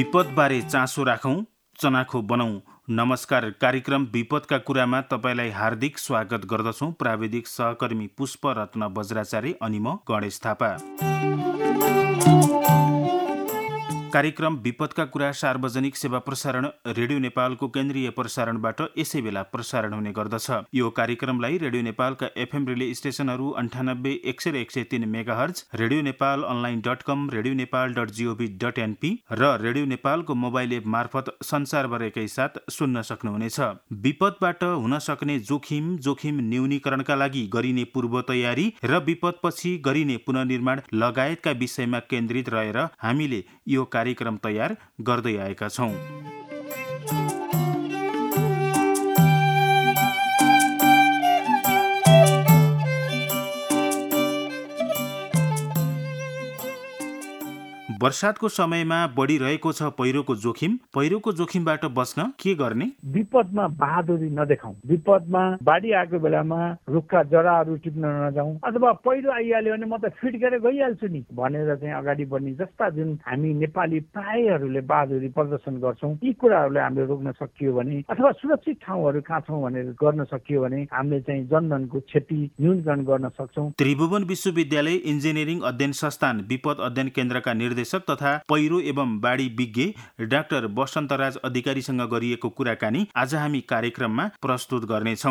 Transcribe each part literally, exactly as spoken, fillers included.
विपदबारे चासो राखौं, चनाखो बनाऊ। नमस्कार, कार्यक्रम विपदका कुरामा तपाईलाई हार्दिक स्वागत गर्दछौं। प्राविधिक सहकर्मी पुष्प रत्न बज्राचार्य अनि म गणेश थापा। कार्यक्रम विपदका कुरा सार्वजनिक सेवा प्रसारण रेडियो नेपालको केन्द्रीय प्रसारणबाट यसै बेला प्रसारण हुने गर्दछ। यो कार्यक्रमलाई रेडियो नेपालका एफएम रिले स्टेशनहरू अन्ठानब्बे एक सय एक सय तीन megahertz, radio Nepal online dot com, radio Nepal dot G O V dot N P र रेडियो नेपालको मोबाइल एप मार्फत संसारभरकै साथ सुन्न सक्नुहुनेछ। विपदबाट हुन सक्ने जोखिम जोखिम न्यूनीकरणका लागि गरिने पूर्व तयारी र विपदपछि गरिने पुनर्निर्माण लगायतका विषयमा केन्द्रित रहेर हामीले यो कार्यक्रम तयार गर्दै आएका छौं। वर्षातको समयमा बढिरहेको छ पहिरोको जोखिम। पहिरोको जोखिमबाट बच्न के गर्ने? विपदमा बहादुरी नदेखाउँ। विपदमा बाढी आएको बेलामा रुखका जराहरू टिप्न नजाउँ, अथवा पहिरो आइहाल्यो भने म त फिटकेर गइहाल्छु नि भनेर चाहिँ अगाडि बढ्ने जस्ता जुन हामी नेपाली प्रायहरूले बहादुरी प्रदर्शन गर्छौँ, यी कुराहरूलाई हामीले रोक्न सकियो भने अथवा सुरक्षित ठाउँहरू कहाँ छौँ भनेर गर्न सकियो भने हामीले चाहिँ जनधनको क्षति न्यूनीकरण गर्न सक्छौँ। त्रिभुवन विश्वविद्यालय इन्जिनियरिङ अध्ययन संस्थान विपद अध्ययन केन्द्रका निर्देशक तथा पहिरो एवं बाढी विज्ञ डाक्टर वसन्तराज अधिकारीसँग गरिएको कुराकानी आज हामी कार्यक्रममा प्रस्तुत गर्नेछौं।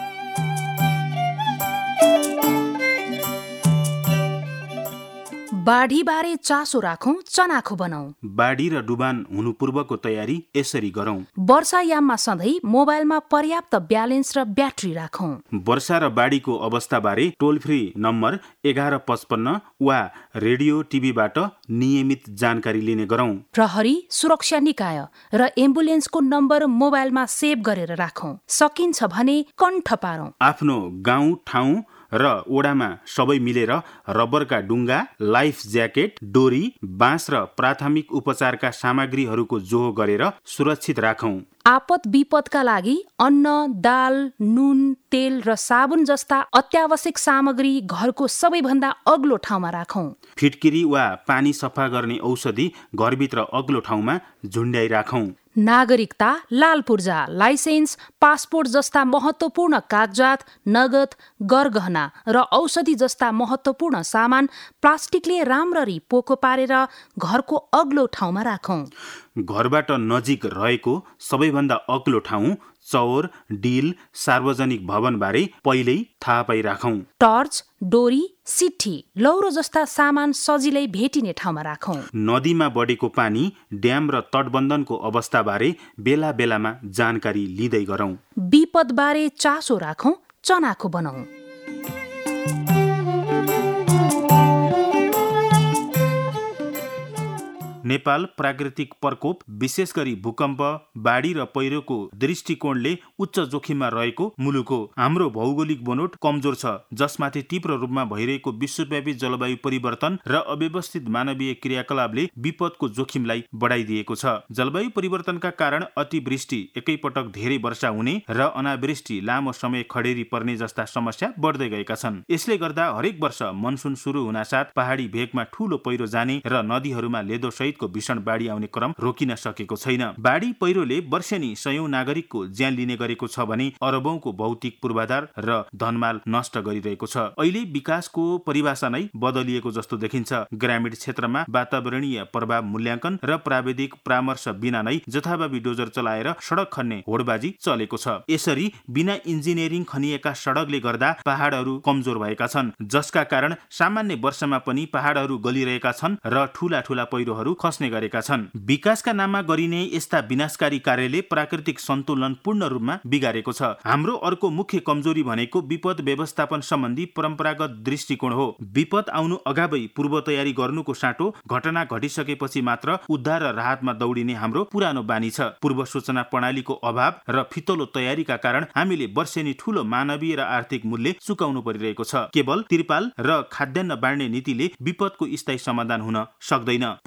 बाढीबारे चासो राखौं, चनाखो बनाऊ। बाढी र डुबान हुनु पूर्वको तयारी यसरी गरौं। वर्षायाममा सधैँ मोबाइलमा पर्याप्त ब्यालेन्स र ब्याट्री राखौं। वर्षा र बाढीको अवस्थाबारे टोल फ्री नम्बर एघार पचपन्न वा रेडियो टिभीबाट नियमित जानकारी लिने गरौं। प्रहरी, सुरक्षा निकाय र एम्बुलेन्सको नम्बर मोबाइलमा सेभ गरेर राखौं। सकिन्छ भने कण्ठ पारौं। आफ्नो गाउँ ठाउँ र ओडामा सबै मिलेर रबरका डुङ्गा, लाइफ ज्याकेट, डोरी, बाँस र प्राथमिक उपचारका सामग्रीहरूको जोहो गरेर सुरक्षित राखौं। आपद विपदका लागि अन्न, दाल, नुन, तेल र साबुन जस्ता अत्यावश्यक सामग्री घरको सबैभन्दा अग्लो ठाउँमा राखौं। फिटकिरी वा पानी सफा गर्ने औषधि घरभित्र अग्लो ठाउँमा झुन्ड्याइ राखौं। नागरिकता, लाल पूर्जा, लाइसेन्स, पासपोर्ट जस्ता महत्त्वपूर्ण कागजात, नगद, गरगहना र औषधि जस्ता महत्त्वपूर्ण सामान प्लास्टिकले राम्ररी पोको पारेर घरको अग्लो ठाउँमा राखौं। घरबाट नजिक रहेको सबैभन्दा अग्लो ठाउँ, चौर, डिल, सार्वजनिक भवनबारे पहिल्यै थाहा पाइराखौं। टर्च, डोरी, सिट्ठी, लौरो जस्ता सामान सजिलै भेटिने ठाउँमा राखौं। नदीमा बढेको पानी, ड्याम र तटबन्धनको अवस्थाबारे बेला बेलामा जानकारी लिँदै गरौं। विपदबारे चासो राखौं, चनाखो बनाऊ। नेपाल प्राकृतिक प्रकोप, विशेष गरी भूकम्प, बाढी र पहिरोको दृष्टिकोणले उच्च जोखिममा रहेको मुलुक हो। हाम्रो भौगोलिक बनोट कमजोर छ, जसमाथि तीव्र रूपमा भइरहेको विश्वव्यापी जलवायु परिवर्तन र अव्यवस्थित मानवीय क्रियाकलापले विपदको जोखिमलाई बढाइदिएको छ। जलवायु परिवर्तनका कारण अतिवृष्टि, एकैपटक धेरै वर्षा हुने र अनावृष्टि, लामो समय खडेरी पर्ने जस्ता समस्या बढ्दै गएका छन्। यसले गर्दा हरेक वर्ष मनसुन सुरु हुनासाथ पहाडी भेगमा ठूलो पहिरो जाने र नदीहरूमा लेदो सहित को भीषण बाढी आउने क्रम रोकिन सकेको छैन। बाढी पहिरोले वर्षेनी सयौं नागरिकको ज्यान लिने गरेको छ भने अरबौंको भौतिक पूर्वाधार र धनमाल नष्ट गरिरहेको छ। अहिले विकासको परिभाषा नै बदलिएको जस्तो देखिन्छ। ग्रामीण क्षेत्रमा वातावरणीय प्रभाव मूल्याङ्कन र प्राविधिक परामर्श बिना नै जथाभावी डोजर चलाएर सडक खन्ने होडबाजी चलेको छ। यसरी बिना इन्जिनियरिङ खनिएका सडकले गर्दा पहाडहरू कमजोर भएका छन्, जसका कारण सामान्य वर्षमा पनि पहाडहरू गलिरहेका छन् र ठूला ठूला पहिरोहरू खस्ने गरेका छन्। विकासका नाममा गरिने यस्ता विनाशकारी कार्यले प्राकृतिक सन्तुलन पूर्ण रूपमा बिगारेको छ। हाम्रो अर्को मुख्य कमजोरी भनेको विपद व्यवस्थापन सम्बन्धी परम्परागत दृष्टिकोण हो। विपद आउनु अगावै पूर्व तयारी गर्नुको साटो घटना घटिसकेपछि मात्र उद्धार र राहतमा दौडिने हाम्रो पुरानो बानी छ। पूर्व सूचना प्रणालीको अभाव र फितलो तयारीका कारण हामीले वर्षेनी ठूलो मानवीय र आर्थिक मूल्य चुकाउनु परिरहेको छ। केवल तिरपाल र खाद्यान्न बाँड्ने नीतिले विपदको स्थायी समाधान हुन सक्दैन। पछिल्लो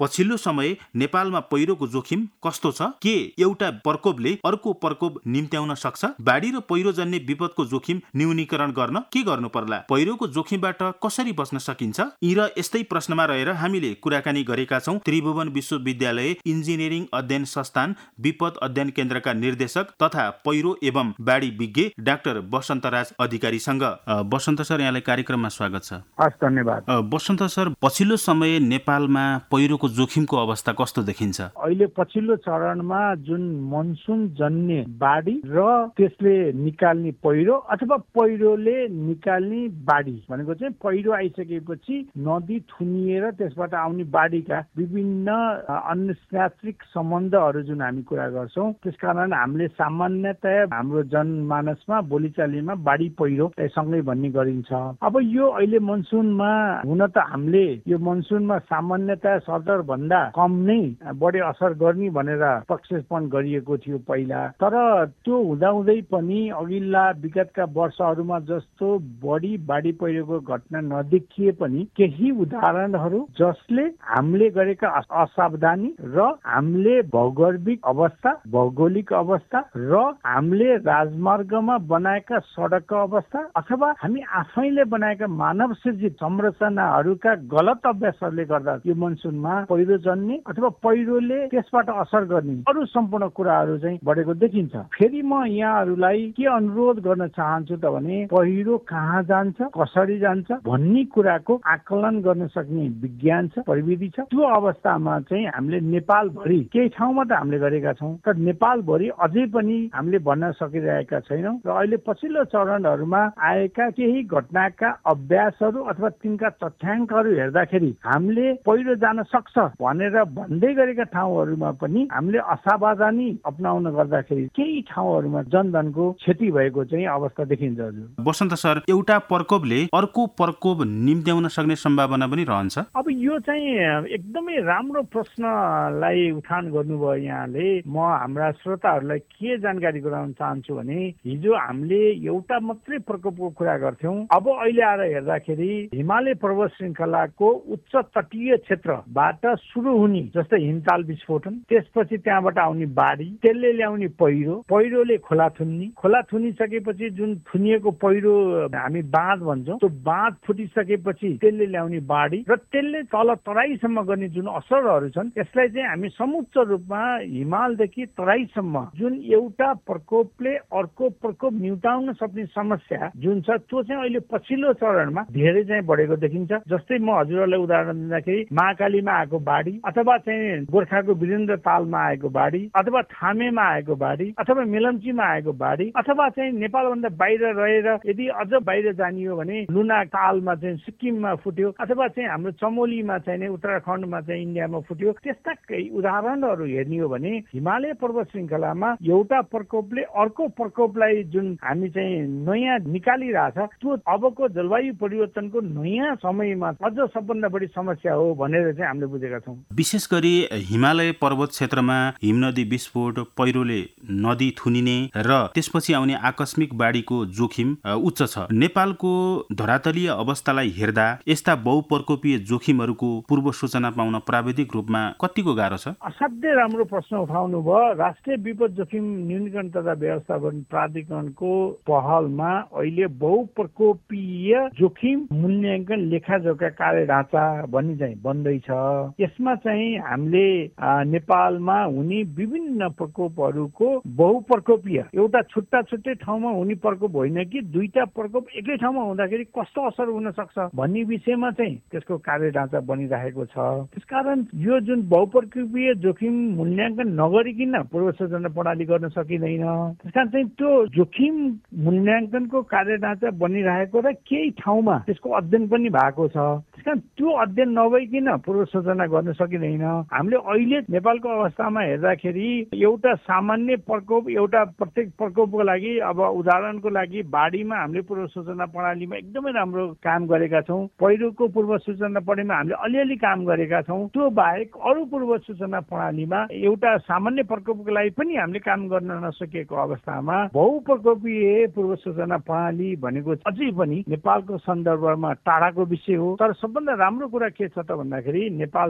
समय नेपालमा पहिरोको जोखिम कस्तो छ? के एउटा प्रकोपले अर्को प्रकोप निम्त्याउन सक्छ? बाढी र पहिरो जन्य विपदको जोखिम न्यूनीकरण गर्न के गर्नु पर्ला? पहिरोको जोखिमबाट कसरी बच्न सकिन्छ? यी र यस्तै प्रश्नमा रहेर हामीले कुराकानी गरेका छौं त्रिभुवन विश्वविद्यालय इन्जिनियरिङ अध्ययन संस्थान विपद अध्ययन केन्द्रका निर्देशक तथा पहिरो एवं बाढी विज्ञ डाक्टर वसन्तराज अधिकारीसँग। वसन्त सर, यहाँलाई कार्यक्रममा स्वागत छ। हस्, धन्यवाद। वसन्त सर, पछिल्लो समय नेपालमा पहिरोको जोखिमको अवस्था कस्तो देखिन्छ? अहिले पछिल्लो चरणमा जुन मनसुन जन्य बाढी र त्यसले निकाल्ने पहिरो अथवा पहिरोले निकाल्ने बाढी भनेको चाहिँ पहिरो आइसकेपछि नदी थुनिएर त्यसबाट आउने बाढीका विभिन्न अनस्नात्रिक सम्बन्धहरू जुन हामी कुरा गर्छौँ, त्यसकारण हामीले सामान्यतया हाम्रो जनमानसमा बोलीचालीमा बाढी पहिरो सँगै भन्ने गरिन्छ। अब यो अहिले मनसुनमा हुन त हामीले यो मनसुनमा सामान्यतया सदर भन्दा कम नै बढी असर गर्ने भनेर प्रक्षेपण गरिएको थियो पहिला, तर त्यो हुँदाहुँदै पनि अघिल्ला विगतका वर्षहरूमा जस्तो बढी बाढी पहिरोको घटना नदेखिए पनि केही उदाहरणहरू जसले हामीले गरेका असावधानी र हामीले भौगोलिक अवस्था भौगोलिक अवस्था र हामीले राजमार्गमा बनाएका सडकको अवस्था अथवा हामी आफैले बनाएका मानव सृजित संरचनाहरूका गलत अभ्यासहरूले गर्दा यो मनसुनमा पहिरो जन्ने अथवा पहिरोले त्यसबाट असर गर्ने अरू सम्पूर्ण कुराहरू चाहिँ बढेको देखिन्छ। फेरि म यहाँहरूलाई के अनुरोध गर्न चाहन्छु त भने पहिरो कहाँ जान्छ, कसरी जान्छ भन्ने कुराको आकलन गर्न सक्ने विज्ञान छ, प्रविधि छ। त्यो अवस्थामा चाहिँ हामीले नेपालभरि केही ठाउँमा त हामीले गरेका छौँ, तर नेपालभरि अझै पनि हामीले भन्न सकिरहेका छैनौँ र अहिले पछिल्लो चरणहरूमा आएका केही घटनाका अभ्यासहरू अथवा तिनका तथ्याङ्कहरू हेर्दाखेरि हामीले पहिरो जान सक्छ भनेर भन्दै गरेका ठाउँहरूमा पनि हामीले असावधानी अपनाउन गर्दाखेरि केही ठाउँहरूमा जनधनको क्षति भएको चाहिँ अवस्था देखिन्छ। हजुर वसन्त सर, एउटा प्रकोपले अर्को प्रकोप निम्त्याउन सक्ने सम्भावना पनि रहन्छ? अब यो चाहिँ एकदमै राम्रो प्रश्नलाई उठान गर्नुभयो यहाँले। म हाम्रा श्रोताहरूलाई के जानकारी गराउन चाहन्छु भने हिजो हामीले एउटा मात्रै प्रकोपको कुरा गर्थ्यौं, अब अहिले आएर हेर्दाखेरि हिमालय पर्वत श्रृङ्खलाको उच्च तटीय क्षेत्रबाट सुरु हुने जस्तै हिमताल विस्फोटन, त्यसपछि त्यहाँबाट आउने बाढी, त्यसले ल्याउने पहिरो, पहिरोले खोला थुन्ने, खोला थुनिसकेपछि जुन थुनिएको पहिरो हामी बाँध भन्छौँ, त्यो बाँध फुटिसकेपछि त्यसले ल्याउने बाढी र त्यसले तल तराईसम्म गर्ने जुन असरहरू छन्, यसलाई चाहिँ हामी समुच्च रूपमा हिमालदेखि तराईसम्म जुन एउटा प्रकोपले अर्को प्रकोप निम्ताउन सक्ने समस्या जुन छ त्यो चाहिँ अहिले पछिल्लो चरणमा धेरै चाहिँ बढेको देखिन्छ। जस्तै म हजुरहरूलाई उदाहरण दिँदाखेरि महाकालीमा आएको बाढी अथवा चाहिँ गोर्खाको वीरेन्द्र तालमा आएको बाढी अथवा थामेमा आएको बाढी अथवा मेलम्चीमा आएको बाढी अथवा चाहिँ नेपालभन्दा बाहिर रहेर यदि अझ बाहिर जानियो भने लुना तालमा चाहिँ सिक्किममा फुट्यो अथवा चाहिँ हाम्रो चमोलीमा चाहिँ उत्तराखण्डमा चाहिँ इन्डियामा फुट्यो। त्यस्ता केही उदाहरणहरू हेर्ने हो भने हिमालय पर्वत श्रृङ्खलामा एउटा प्रकोपले अर्को प्रकोपलाई जुन हामी चाहिँ नयाँ निकालिरहेछ त्यो अबको जलवायु परिवर्तनको नयाँ समयमा अझ सबभन्दा बढी समस्या हो भनेर चाहिँ हामीले बुझेका छौँ। विशेष गरी हिमालय पर्वत क्षेत्रमा हिमनदी विस्फोट, पहिरोले नदी थुनिने र त्यसपछि आउने आकस्मिक बाढीको जोखिम उच्च छ। नेपालको धरातलीय अवस्थालाई हेर्दा यस्ता बहुप्रकोपीय जोखिमहरूको पूर्व सूचना पाउन प्राविधिक रूपमा कतिको गाह्रो छ? असाध्यै राम्रो प्रश्न उठाउनु भयो। राष्ट्रिय विपद जोखिम न्यूनीकरण तथा व्यवस्थापन प्राधिकरणको पहलमा अहिले बहुप्रकोपीय जोखिम मूल्याङ्कन लेखाजोखा कार्य ढाँचा भन्ने चाहिँ बन्दैछ। यसमा चाहिँ हामीले नेपालमा हुने विभिन्न प्रकोपहरूको बहुप्रकोपीय एउटा छुट्टा छुट्टै ठाउँमा हुने प्रकोप होइन कि दुईटा प्रकोप एकै ठाउँमा हुँदाखेरि कस्तो असर हुन सक्छ भन्ने विषयमा चाहिँ त्यसको कार्य ढाँचा बनिरहेको छ। त्यसकारण यो जुन बहुप्रकोपीय जोखिम मूल्याङ्कन नगरिकन पूर्व सूचना प्रणाली गर्न सकिँदैन। त्यसकारण चाहिँ त्यो जोखिम मूल्याङ्कनको कार्य ढाँचा बनिरहेको र केही ठाउँमा त्यसको अध्ययन पनि भएको छ। त्यसकारण त्यो अध्ययन नभइकन पूर्व सूचना गर्न सकिँदैन। हामीले अहिले नेपालको अवस्थामा हेर्दाखेरि एउटा सामान्य प्रकोप एउटा प्रत्येक प्रकोपको लागि अब उदाहरणको लागि बाढीमा हामीले पूर्व सूचना प्रणालीमा एकदमै राम्रो काम गरेका छौँ। पहिरोको पूर्व सूचना प्रणालीमा हामीले अलिअलि काम गरेका छौँ। त्यो बाहेक अरू पूर्व सूचना प्रणालीमा एउटा सामान्य प्रकोपको लागि पनि हामीले काम गर्न नसकेको अवस्थामा बहुप्रकोपीय पूर्व सूचना प्रणाली भनेको अझै पनि नेपालको सन्दर्भमा टाढाको विषय हो। तर सबभन्दा राम्रो कुरा के छ त भन्दाखेरि नेपाल सरकार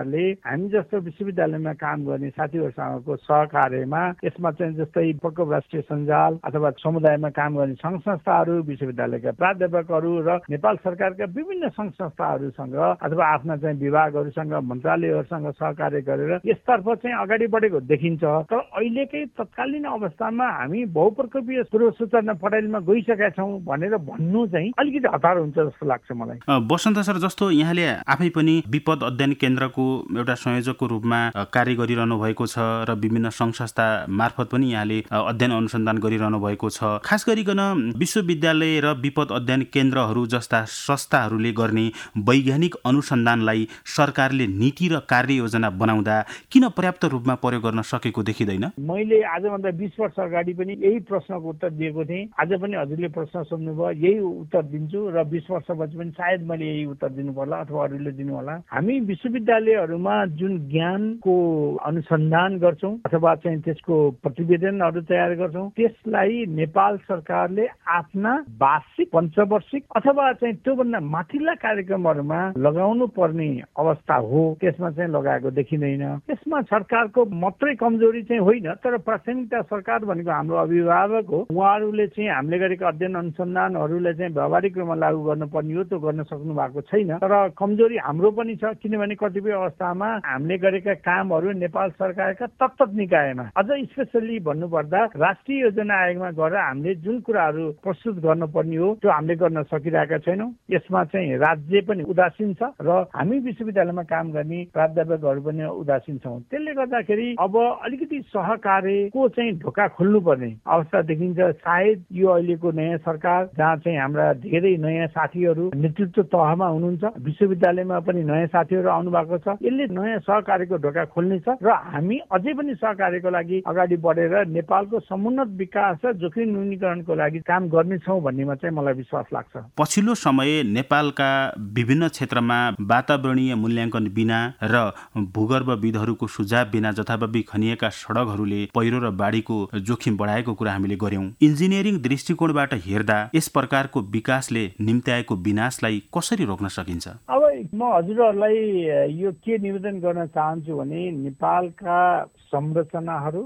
सरकारले हामी जस्तो विश्वविद्यालयमा काम गर्ने साथीहरूसँगको सहकार्यमा यसमा चाहिँ जस्तै प्रकोप राष्ट्रिय सञ्जाल अथवा समुदायमा काम गर्ने सङ्घ संस्थाहरू, विश्वविद्यालयका प्राध्यापकहरू र नेपाल सरकारका विभिन्न सङ्घ संस्थाहरूसँग अथवा आफ्ना चाहिँ विभागहरूसँग, मन्त्रालयहरूसँग सहकार्य गरेर यसतर्फ चाहिँ अगाडि बढेको देखिन्छ। तर अहिलेकै तत्कालीन अवस्थामा हामी बहुप्रकोपीय पूर्व सूचना प्रणालीमा गइसकेका छौँ भनेर भन्नु चाहिँ अलिकति हतार हुन्छ जस्तो लाग्छ मलाई। बसन्त सर, जस्तो यहाँले आफै पनि विपद अध्ययन केन्द्रको एउटा संयोजकको रूपमा कार्य गरिरहनु भएको छ र विभिन्न सङ्घ संस्था मार्फत पनि यहाँले अध्ययन अनुसन्धान गरिरहनु भएको छ। खास गरिकन विश्वविद्यालय र विपद अध्ययन केन्द्रहरू जस्ता संस्थाहरूले गर्ने वैज्ञानिक अनुसन्धानलाई सरकारले नीति र कार्ययोजना बनाउँदा किन पर्याप्त रूपमा प्रयोग गर्न सकेको देखिँदैन? मैले आजभन्दा बिस वर्ष अगाडि पनि यही प्रश्नको उत्तर दिएको थिएँ। आज पनि हजुरले प्रश्न सोध्नुभयो, यही उत्तर दिन्छु र बिस वर्षपछि पनि सायद मैले यही उत्तर दिनु पर्ला अथवा अरूले दिनु होला। हामी विश्वविद्यालयहरूमा जुन ज्ञानको अनुसन्धान गर्छौँ अथवा चाहिँ त्यसको प्रतिवेदनहरू तयार गर्छौँ, त्यसलाई नेपाल सरकारले आफ्ना वार्षिक, पञ्चवार्षिक अथवा चाहिँ त्योभन्दा माथिल्ला कार्यक्रमहरूमा लगाउनु पर्ने अवस्था हो। त्यसमा चाहिँ लगाएको देखिँदैन। त्यसमा सरकारको मात्रै कमजोरी चाहिँ होइन, तर प्राथमिकता सरकार भनेको हाम्रो अभिभावक हो। उहाँहरूले चाहिँ हामीले गरेका अध्ययन अनुसन्धानहरूलाई चाहिँ व्यावहारिक रूपमा लागू गर्नुपर्ने हो, त्यो गर्न सक्नु भएको छैन। तर कमजोरी हाम्रो पनि छ, किनभने कतिपय अवस्थामा हामीले गरेका कामहरू नेपाल सरकारका तत्त निकायमा, अझ स्पेसल्ली भन्नुपर्दा राष्ट्रिय योजना आयोगमा गएर हामीले जुन कुराहरू प्रस्तुत गर्नुपर्ने हो त्यो हामीले गर्न सकिरहेका छैनौँ। यसमा चाहिँ राज्य पनि उदासीन छ र हामी विश्वविद्यालयमा काम गर्ने प्राध्यापकहरू पनि उदासीन छौँ। त्यसले गर्दाखेरि अब अलिकति सहकार्यको चाहिँ ढोका खोल्नुपर्ने अवस्था देखिन्छ। सायद यो अहिलेको नयाँ सरकार, जहाँ चाहिँ हाम्रा धेरै नयाँ साथीहरू नेतृत्व तहमा हुनुहुन्छ, विश्वविद्यालयमा पनि नयाँ साथीहरू आउनु भएको छ, यसले नयाँ सहकार्यको ढोका खोल्नेछ र हामी अझै पनि सहकार्यको लागि अगाडि बढेर नेपालको समुन्नत विकास र जोखिम न्यूनीकरणको लागि काम गर्नेछौँ भन्नेमा चाहिँ मलाई विश्वास लाग्छ। पछिल्लो समय नेपालका विभिन्न क्षेत्रमा वातावरणीय मूल्याङ्कन बिना र भूगर्भविदहरूको सुझाव बिना जथाभावी खनिएका सडकहरूले पहिरो र बाढीको जोखिम बढाएको कुरा हामीले गर्यौं। इन्जिनियरिङ दृष्टिकोणबाट हेर्दा यस प्रकारको विकासले निम्त्याएको विनाशलाई कसरी रोक्न सकिन्छ? अब म हजुरहरूलाई यो के निवेदन गर्न चाहन्छु भने नेपालका संरचनाहरू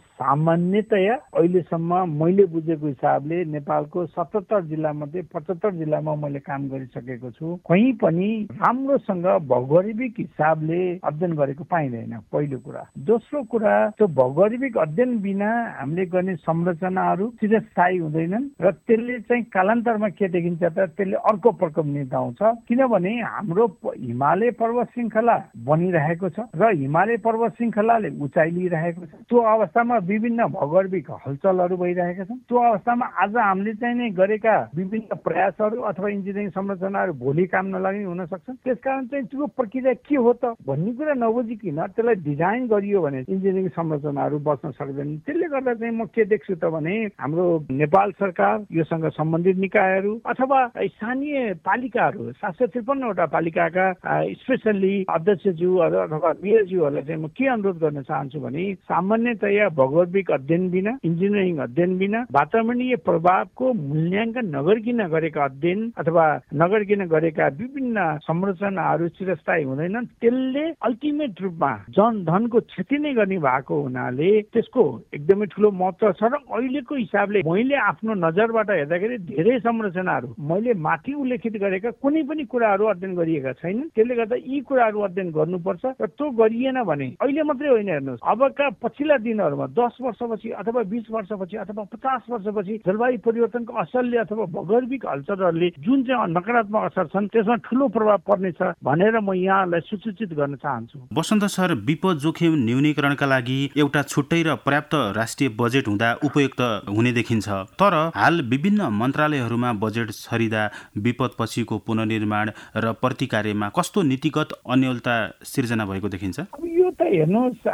सामान्यतया अहिलेसम्म मैले बुझेको हिसाबले नेपालको सतहत्तर जिल्लामध्ये पचहत्तर जिल्लामा मैले काम गरिसकेको छु। कहीँ पनि राम्रोसँग भौगोलिक हिसाबले अध्ययन गरेको पाइँदैन, पहिलो कुरा। दोस्रो कुरा, त्यो भौगोलिक अध्ययन बिना हामीले गर्ने संरचनाहरू चिरस्थायी हुँदैनन् र त्यसले चाहिँ कालान्तरमा के देखिन्छ त त्यसले अर्को प्रकोप निम्ताउँछ। किनभने हाम्रो हिमालय पर्वत श्रृङ्खला बनिरहेको छ र हिमालय पर्वत श्रृङ्खलाले उचाइ लिइरहेको छ। त्यो अवस्थामा विभिन्न भौगोलिक हलचलहरू भइरहेका छन्। त्यो अवस्थामा आज हामीले चाहिँ नै गरेका विभिन्न प्रयासहरू अथवा इन्जिनियरिङ संरचनाहरू भोलि काम नलाग्ने हुन सक्छन्। त्यसकारण चाहिँ त्यो प्रक्रिया के हो त भन्ने कुरा नबुझिकन त्यसलाई डिजाइन गरियो भने इन्जिनियरिङ संरचनाहरू बच्न सक्दैन। त्यसले गर्दा चाहिँ म के देख्छु त भने हाम्रो नेपाल सरकार, योसँग सम्बन्धित निकायहरू अथवा स्थानीय पालिकाहरू, सात सय त्रिपन्नवटा पालिकाका स्पेसल्ली अध्यक्षज्यू अथवा मेयरज्यूहरूलाई चाहिँ म के अनुरोध गर्न चाहन्छु भने सामान्यतया भौगोलिक अध्ययन बिना, इन्जिनियरिङ अध्ययन बिना, वातावरणीय प्रभावको मूल्याङ्कन नगरिकन गरेका अध्ययन अथवा नगरिकन गरेका विभिन्न संरचनाहरू चिरस्थायी हुँदैनन्। त्यसले अल्टिमेट रूपमा जनधनको क्षति नै गर्ने भएको हुनाले त्यसको एकदमै ठुलो महत्त्व छ। र अहिलेको हिसाबले मैले आफ्नो नजरबाट हेर्दाखेरि धेरै संरचनाहरू मैले माथि उल्लेखित गरेका कुनै पनि कुराहरू अध्ययन गरिएका छैनन्। त्यसले गर्दा यी कुराहरू अध्ययन गर्नुपर्छ र त्यो गरिएन भने अहिले मात्रै होइन, हेर्नुहोस् अबका पछिल्ला दिनहरूमा दस वर्षपछि अथवा बिस वर्षपछि अथवा पचास वर्षपछि जलवायु परिवर्तनको असरले अथवा भौगोलिक हलचलहरूले जुन चाहिँ नकारात्मक असर छन् त्यसमा ठुलो प्रभाव पर्नेछ भनेर म यहाँलाई सूचित गर्न चाहन्छु। बसन्त सर, विपद जोखिम न्यूनीकरणका लागि एउटा छुट्टै र पर्याप्त राष्ट्रिय बजेट हुँदा उपयुक्त हुने देखिन्छ। तर हाल विभिन्न मन्त्रालयहरूमा बजेट छरिँदा विपदपछिको पुनर्निर्माण र प्रतिकार्यमा कस्तो नीतिगत अन्योलता सिर्जना भएको देखिन्छ? यो त हेर्नुहोस्, हामी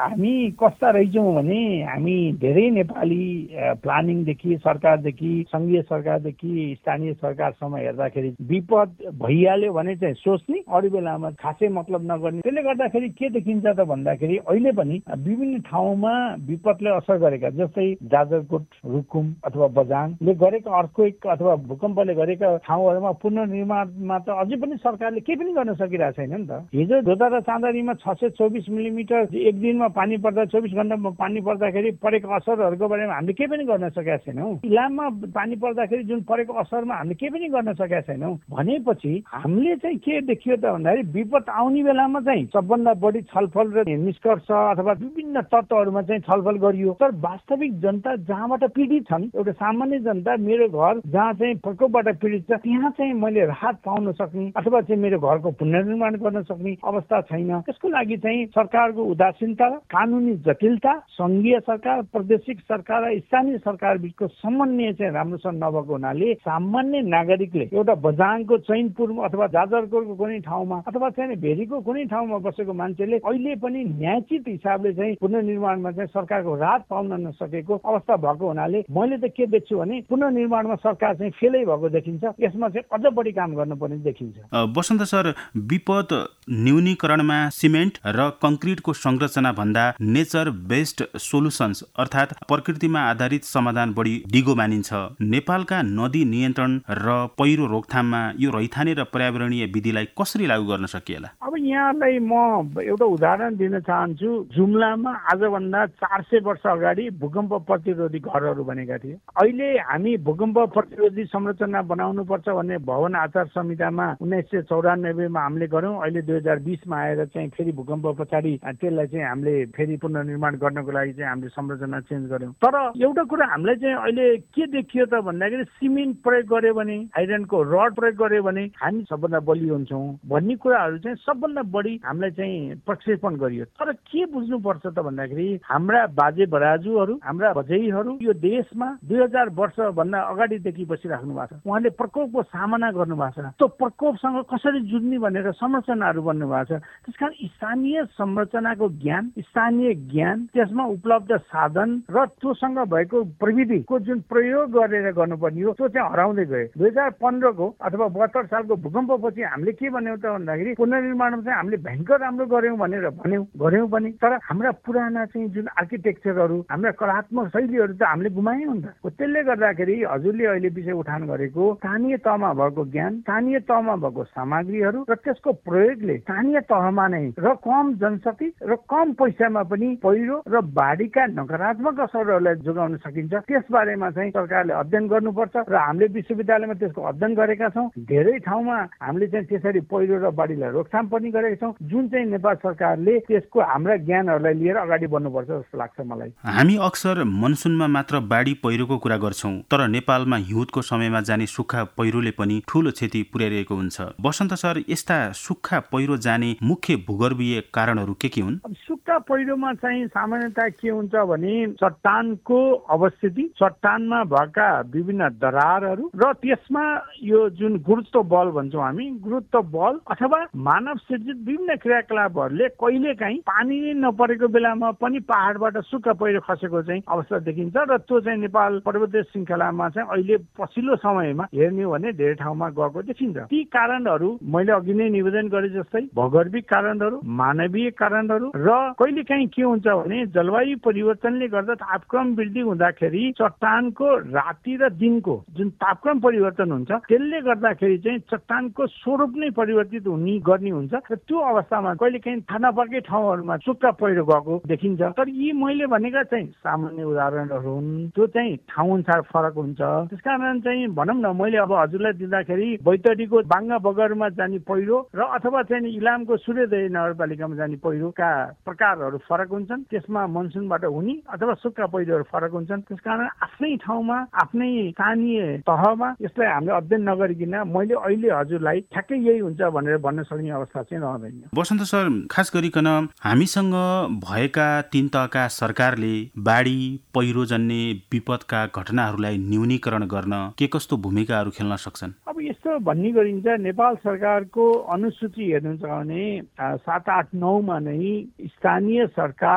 कस्ता रहेछौँ भने हामी धेरै नेपाली प्लानिङदेखि सरकारदेखि सङ्घीय सरकारदेखि स्थानीय सरकारसम्म हेर्दाखेरि विपद भइहाल्यो भने चाहिँ सोच्ने, अरू बेलामा खासै मतलब नगर्ने। त्यसले गर्दाखेरि के देखिन्छ त भन्दाखेरि अहिले पनि विभिन्न ठाउँमा विपदले असर गरेका, जस्तै जाजरकोट, रुकुम अथवा बझाङले गरेका अर्थक्वेक अथवा भूकम्पले गरेका ठाउँहरूमा पुनर्निर्माणमा त अझै पनि सरकारले केही पनि गर्न सकिरहेको छैन नि त। हिजो जोता र चाँदरीमा छ सय चौबिस मिलिमिटर एक दिनमा पानी पर्दा, चौबिस घन्टामा पानी पर्दाखेरि परेको असरहरूको बारेमा हामीले केही पनि गर्न सकेका छैनौँ। इलाममा पानी पर्दाखेरि जुन परेको असरमा हामीले केही पनि गर्न सकेका छैनौँ भनेपछि हामीले चाहिँ के देखियो त भन्दाखेरि विपद आउने बेलामा चाहिँ सबभन्दा बढी छलफल र निष्कर्ष अथवा विभिन्न तत्त्वहरूमा चाहिँ छलफल गरियो। तर वास्तविक जनता जहाँबाट पीडित छन्, एउटा सामान्य जनता, मेरो घर जहाँ चाहिँ प्रकोपबाट पीडित छ त्यहाँ चाहिँ मैले राहत पाउन सक्ने अथवा चाहिँ मेरो घरको पुनर्निर्माण गर्न सक्ने अवस्था छैन। त्यसको लागि चाहिँ सरकारको उदासीनता, कानुनी जटिलता, सङ्घीय सरकार, प्रादेशिक सरकार र स्थानीय सरकार बिचको समन्वय चाहिँ राम्रोसँग नभएको हुनाले सामान्य नागरिकले एउटा बझाङको चैनपुर अथवा जाजरकोटको कुनै ठाउँमा अथवा चाहिँ भेरीको कुनै ठाउँमा बसेको मान्छेले अहिले पनि न्यायचित हिसाबले चाहिँ पुनर्निर्माणमा चाहिँ सरकारको राहत पाउन नसकेको अवस्था भएको हुनाले मैले त के देख्छु भने पुनर्निर्माणमा सरकार चाहिँ फेलै भएको देखिन्छ। यसमा चाहिँ अझ बढी काम गर्नुपर्ने देखिन्छ। वसन्त सर, विपद न्यूनीकरणमा सिमेन्ट र कङ्क्रिटको संरचना भन्दा नेचर बेस्ड सोलुसन्स अर्थात् प्रकृतिमा आधारित समाधान बढी डिगो मानिन्छ। नेपालका नदी नियन्त्रण र पहिरो रोकथाममा यो रैथाने र पर्यावरणीय विधिलाई कसरी लागू गर्न सकिएला? अब यहाँलाई म एउटा उदाहरण दिन चाहन्छु। जुम्लामा आजभन्दा चार सय वर्ष अगाडि भूकम्प प्रतिरोधी घरहरू बनेका थिए। अहिले हामी भूकम्प प्रतिरोधी संरचना बनाउनु पर्छ भन्ने भवन आचार संहितामा उन्नाइस सय चौरानब्बेमा हामीले गऱ्यौँ। अहिले दुई हजार बिसमा आएर चाहिँ फेरि भूकम्प पछाडि त्यसलाई चाहिँ हामीले फेरि पुनर्निर्माण गर्नको लागि चाहिँ हामीले संरचना चेन्ज गऱ्यौँ। तर एउटा कुरा हामीलाई चाहिँ अहिले के देखियो त भन्दाखेरि सिमेन्ट प्रयोग गर्यो भने, आइरनको रड प्रयोग गर्यो भने हामी सबभन्दा बलियो हुन्छौँ भन्ने कुराहरू चाहिँ सबभन्दा बढी हामीलाई चाहिँ प्रक्षेपण गरियो। तर के बुझ्नुपर्छ त भन्दाखेरि हाम्रा बाजे बराजुहरू, हाम्रा बजैहरू यो देशमा दुई हजार वर्षभन्दा अगाडिदेखि बसिराख्नु भएको छ। उहाँले प्रकोपको सामना गर्नु भएको छ। त्यो प्रकोपसँग कसरी जुझ्ने भनेर संरचनाहरू बन्नु भएको छ। त्यसकारण स्थानीय संरचनाको ज्ञान, स्थानीय ज्ञान, त्यसमा उपलब्ध साधन र त्योसँग भएको प्रविधिको जुन प्रयोग गरेर गर्नुपर्ने हो त्यो चाहिँ हराउँदै गयो। दुई हजार पन्ध्रको अथवा बहत्तर सालको भूकम्पपछि हामीले के भन्यौँ त भन्दाखेरि पुनर्निर्माणमा चाहिँ हामीले भयङ्कर राम्रो गऱ्यौँ भनेर भन्यौँ गऱ्यौँ पनि। तर हाम्रा पुराना चाहिँ जुन आर्किटेक्चरहरू, हाम्रा कलात्मक शैलीहरू त हामीले गुमायौँ नि त। त्यसले गर्दाखेरि हजुरले अहिले विषय उठान गरेको स्थानीय तहमा भएको ज्ञान, स्थानीय तहमा भएको सामग्रीहरू र त्यसको प्रयोगले स्थानीय तहमा नै र कम जनशक्ति र कम पैसामा पनि पहिरो र बाढीका नकारात्मक असरहरूलाई जोगाउन सकिन्छ। त्यसबारेमा चाहिँ सरकारले अध्ययन गर्नुपर्छ र हामीले विश्वविद्यालयमा त्यसको अध्ययन गरेका छौँ। धेरै ठाउँमा हामीले चाहिँ त्यसरी पहिरो र बाढीलाई रोकथाम पनि गरेका छौँ, जुन चाहिँ नेपाल सरकारले त्यसको हाम्रा ज्ञानहरूलाई लिएर अगाडि बढ्नुपर्छ जस्तो लाग्छ मलाई। हामी अक्सर मनसुनमा मात्र बाढी पहिरोको कुरा गर्छौँ, तर नेपालमा हिउँदको समयमा जाने सुक्खा पहिरोले पनि ठूलो क्षति पुर्याइरहेको हुन्छ। वसन्त सर, यस्ता सुक्खा पहिरो जाने मुख्य भूगर्भीय कारणहरू के के हुन्? सुक्खा पहिरोमा चाहिँ सामान्यतया के हुन्छ भने चट्टानको अवस्थिति, चट्टानमा भएका विभिन्न दरारहरू र त्यसमा यो जुन गुरुत्व बल भन्छौँ हामी, गुरुत्व बल अथवा मानव सृजित विभिन्न क्रियाकलापहरूले कहिलेकाहीँ पानी नपरेको बेलामा पनि पहाडबाट सुक्खा पहिरो खसेको चाहिँ अवस्था देखिन्छ र त्यो चाहिँ नेपाल पर्वतीय श्रृङ्खलामा चाहिँ अहिले पछिल्लो समयमा हेर्ने हो भने धेरै ठाउँमा गएको देखिन्छ। ती कारणहरू मैले अघि नै निवेदन गरे जस्तै भौगोलिक कारणहरू, मानवीय कारणहरू र कहिलेकाहीँ के हुन्छ भने जलवायु परिवर्तनले गर्दा तापक्रम वृद्धि हुँदाखेरि चट्टानको राति र दिनको जुन तापक्रम परिवर्तन हुन्छ त्यसले गर्दाखेरि चाहिँ चट्टानको स्वरूप नै परिवर्तित हुने गर्ने हुन्छ र त्यो अवस्थामा कहिलेकाहीँ थाहा नपाएकै ठाउँहरूमा सुक्खा पहिरो गएको देखिन्छ। तर यी मैले भनेका चाहिँ सामान्य उदाहरणहरू हुन्, त्यो चाहिँ ठाउँ अनुसार फरक हुन्छ। त्यसकारण चाहिँ भनौँ न, मैले अब हजुरलाई दिँदाखेरि बैतडीको बाङ्गा बगरमा जाने पहिरो र अथवा चाहिँ इलामको सूर्योदय नगरपालिकामा जाने पहिरोका प्रकारहरू फरक हुन्छन्। त्यसमा मनसुनबाट हुने अथवा सुक्खा पहिरोहरू फरक हुन्छन्। त्यसकारण आफ्नै ठाउँमा, आफ्नै स्थानीय तहमा यसलाई हामीले अध्ययन नगरिकन मैले अहिले हजुरलाई ठ्याक्कै यही हुन्छ भनेर भन्न सक्ने अवस्था चाहिँ रहँदैन। वसन्त सर, खास गरिकन हामीसँग भएका तीन तहका सरकारले बाढी पहिरोजन्य विपदका घटनाहरूलाई न्यूनीकरण गर्न के कस्तो भूमिकाहरू खेल्न सक्छन्? अब यस्तो भन्ने गरिन्छ, नेपाल सरकारको अनुसूची हेर्नुहुन्छ भने सात आठ नौमा नै स्थानीय सरकार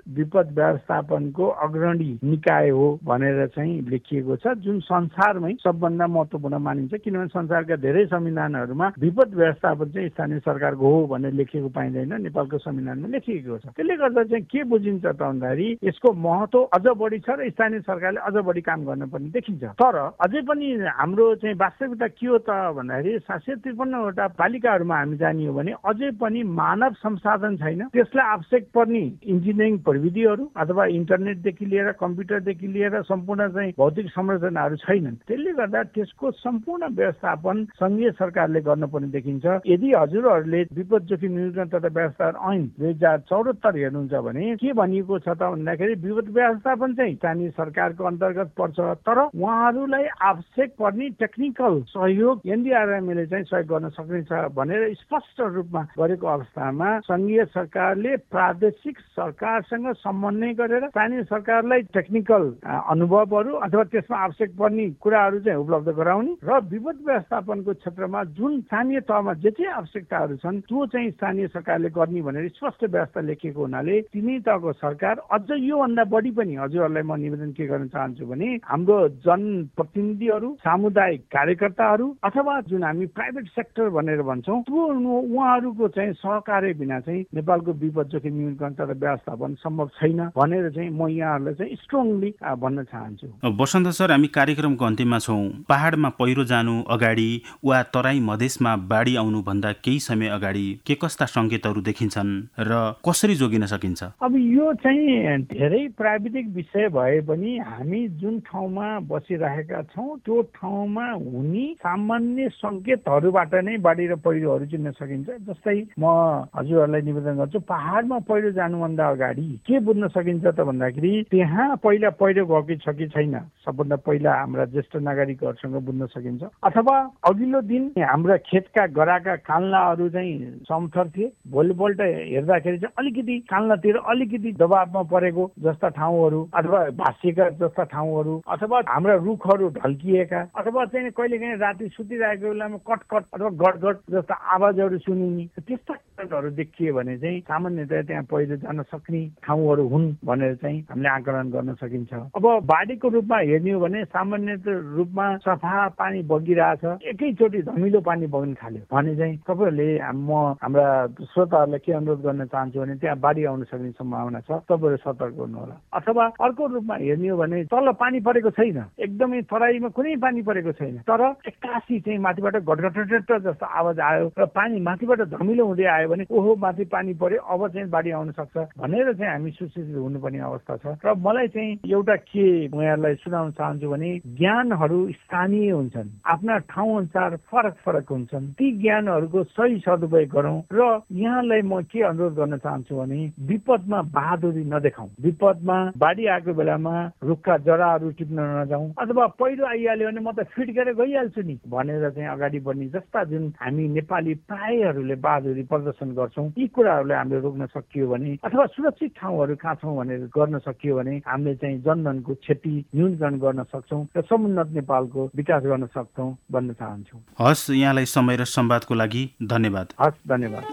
विपद व्यवस्थापनको अग्रणी निकाय हो भनेर चाहिँ लेखिएको छ, जुन संसारमै सबभन्दा महत्त्वपूर्ण मानिन्छ। किनभने संसारका धेरै संविधानहरूमा विपद व्यवस्थापन चाहिँ स्थानीय सरकारको हो भनेर लेखिएको पाइँदैन, नेपालको संविधानमा लेखिएको छ। त्यसले गर्दा चाहिँ के बुझिन्छ त भन्दाखेरि यसको महत्त्व अझ बढी छ र स्थानीय सरकारले अझ बढी काम गर्नुपर्ने देखिन्छ। तर अझै पनि हाम्रो चाहिँ वास्तविकता के हो त भन्दाखेरि सात सय त्रिपन्नवटा पालिकाहरूमा हामी जाने हो भने अझै पनि मानव संसाधन छैन। त्यसलाई आवश्यक पर्ने इन्जिनियरिङ प्रविधिहरू अथवा इन्टरनेटदेखि लिएर कम्प्युटरदेखि लिएर सम्पूर्ण चाहिँ भौतिक संरचनाहरू छैनन्। त्यसले गर्दा त्यसको सम्पूर्ण व्यवस्थापन सङ्घीय सरकारले गर्नुपर्ने देखिन्छ। यदि हजुरहरूले विपद जोखिम न्यूनीकरण तथा व्यवस्थापन ऐन दुई हजार चौहत्तर हेर्नुहुन्छ भने के भनिएको छ त भन्दाखेरि विपद व्यवस्थापन चाहिँ स्थानीय सरकारको अन्तर्गत पर्छ, तर उहाँहरूलाई आवश्यक पर्ने टेक्निकल सहयोग एनडीआरएमले चाहिँ सहयोग गर्न सक्नेछ भनेर स्पष्ट रूपमा गरेको अवस्थामा सङ्घीय सरकारले प्रादेशिक सरकारसँग समन्वय गरेर स्थानीय सरकारलाई टेक्निकल अनुभवहरू अथवा त्यसमा आवश्यक पर्ने कुराहरू चाहिँ उपलब्ध गराउने र विपद व्यवस्थापनको क्षेत्रमा जुन स्थानीय तहमा जे चाहिँ आवश्यकताहरू छन् त्यो चाहिँ स्थानीय सरकारले गर्ने भनेर स्पष्ट व्यवस्था लेखिएको हुनाले तिनै तहको सरकार अझ योभन्दा बढी पनि हजुरहरूलाई म निवेदन के गर्न चाहन्छु भने हाम्रो जनप्रतिनिधिहरू, सामुदायिक कार्यकर्ताहरू अथवा जुन हामी प्राइभेट सेक्टर भनेर भन्छौँ त्यो उहाँहरूको चाहिँ सहकार्य बिना चाहिँ नेपालको विपद जोखिम न्यूनीकरण तथा व्यवस्थापन सम्भव छैन भनेर चाहिँ म यहाँहरूलाई चाहिँ स्ट्रङली भन्न चाहन्छु। वसन्त सर, हामी कार्यक्रमको अन्त्यमा छौँ। पहाडमा पहिरो जानु अगाडि वा तराई मधेसमा बाढी आउनुभन्दा केही समय अगाडि के कस्ता सङ्केतहरू देखिन्छन् र कसरी जोगिन सकिन्छ? अब यो चाहिँ धेरै प्राविधिक विषय भए पनि हामी जुन ठाउँमा बसिरहेका छौँ त्यो ठाउँमा हुने सामान्य सङ्केतहरूबाट नै बाढी र पहिरोहरू चिन्न सकिन्छ। जस्तै म हजुरहरूलाई निवेदन गर्छु, पहाडमा पहिरो जानुभन्दा अगाडि के बुझ्न सकिन्छ त भन्दाखेरि त्यहाँ पहिला पहिरो गएको छ कि छैन सबभन्दा पहिला हाम्रा ज्येष्ठ नागरिकहरूसँग बुझ्न सकिन्छ। अथवा अघिल्लो दिन हाम्रा खेतका गराका कान्लाहरू चाहिँ समथर थिए, भोलिपल्ट हेर्दाखेरि चाहिँ अलिकति कान्लातिर अलिकति दबावमा परेको जस्ता ठाउँहरू अथवा भाँसिएका जस्ता ठाउँहरू अथवा हाम्रा रुखहरू ढल्किएका अथवा चाहिँ कहिलेकाहीँ राति सुतिरहेको बेलामा कटकट अथवा गडगड जस्ता आवाजहरू सुनिने त्यस्ता कारणहरू देखियो भने चाहिँ सामान्यतया त्यहाँ पहिरो जान सक्ने ठाउँहरू हुन् भनेर चाहिँ हामीले आकलन गर्न सकिन्छ। अब बाढीको रूपमा हेर्ने हो भने सामान्य रूपमा सफा पानी बगिरहेछ, एकैचोटि धमिलो पानी बग्न थाल्यो भने चाहिँ तपाईँहरूले म हाम्रा श्रोताहरूलाई के अनुरोध गर्न चाहन्छु भने त्यहाँ बाढी आउन सक्ने सम्भावना छ, तपाईँहरू सतर्क हुनु होला। अथवा अर्को रूपमा हेर्ने हो भने तल पानी परेको छैन, एकदमै तराईमा कुनै पानी परेको छैन, तर एक्कासी चाहिँ माथिबाट घटघट जस्तो आवाज आयो र पानी माथिबाट धमिलो हुँदै आयो भने ओहो माथि पानी पर्यो अब चाहिँ बाढी आउन सक्छ भनेर चाहिँ हामी सूचित हुनुपर्ने अवस्था छ। र मलाई चाहिँ एउटा के उहाँहरूलाई सुनाउन चाहन्छु भने ज्ञानहरू स्थानीय हुन्छन्, आफ्ना ठाउँ अनुसार फरक फरक हुन्छन्, ती ज्ञानहरूको सही सदुपयोग गरौँ। र यहाँलाई म के अनुरोध गर्न चाहन्छु भने विपदमा बहादुरी नदेखाउँ, विपदमा बाढी आएको बेलामा रुखका जराहरू टिप्न नजाउँ अथवा पहिरो आइहाल्यो भने म त फिटकेर गइहाल्छु नि भनेर चाहिँ अगाडि बढ्ने जस्ता जुन हामी नेपाली प्रायहरूले बहादुरी प्रदर्शन गर्छौँ, यी कुराहरूलाई हामीले रोक्न सकियो भने अथवा सुरक्षित ठाउँहरू कहाँ छौँ भनेर गर्न सकियो भने हामीले चाहिँ जनधनको क्षति न्यूनीकरण गर्न सक्छौँ र समुन्नत नेपालको विकास गर्न सक्छौँ भन्न चाहन्छु। हस्, यहाँलाई समय र संवादको लागि धन्यवाद। हस्, धन्यवाद।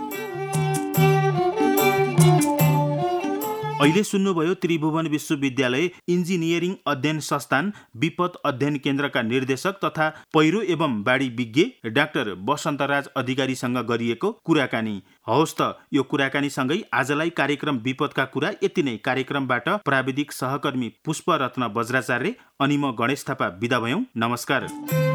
अहिले सुन्नुभयो त्रिभुवन विश्वविद्यालय इन्जिनियरिङ अध्ययन संस्थान विपद अध्ययन केन्द्रका निर्देशक तथा पहिरो एवं बाढी विज्ञ डाक्टर वसन्तराज अधिकारीसँग गरिएको कुराकानी। हवस् त, यो कुराकानीसँगै आजलाई कार्यक्रम विपदका कुरा यति नै। कार्यक्रमबाट प्राविधिक सहकर्मी पुष्परत्न बज्राचार्य अनि म गणेश थापा बिदा भयौँ। नमस्कार।